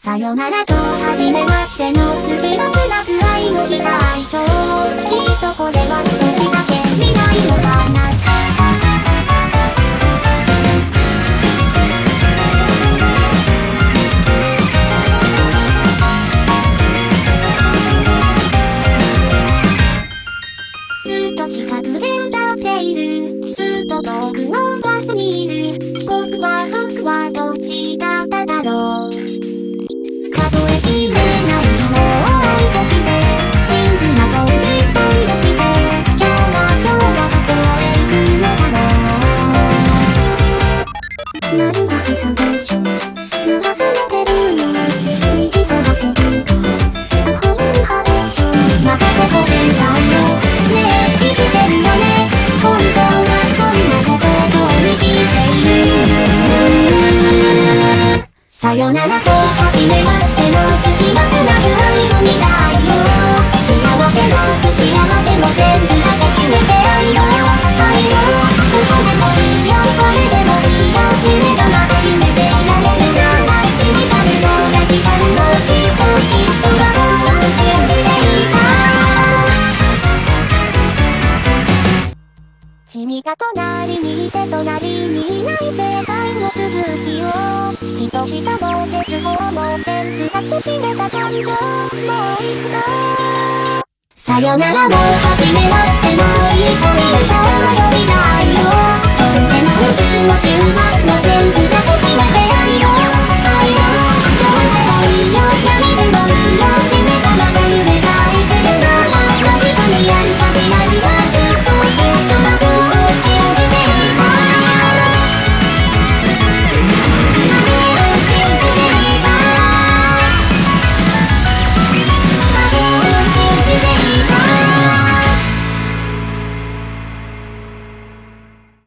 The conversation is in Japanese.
さよならと初めましての月末なく愛の非対称。きっとこれは少しだけ未来の話。ずっと近くで歌っている、ずっと遠くの場所にいる。僕はどっちだっただろう。数えきれないものを愛として、シングな通り恋をして、今日はどこへ行くのだろう。何が嘘でしょう、流されてるの虹空せるか、溢れる歯でしょう。またここでだよねえ、生きてるよね、本当はそんなことをにしている。さよならと初めましての月末なく愛の未来よ。幸せも不幸せも全部抱きしめて愛よ、愛よ。嘘でもいいよ、それでもいいよ。夢がまた夢でいられるなら死にたるのが時間をきっと魔法を信じていた。君が隣にいて隣にいない世界の続きを、ひとしたも絶望も全部抱きしめた感情、もういくの。さよならも初めましても一緒に歌おうよ未来を。とんでも宇宙も週末も全部抱きしめて愛を。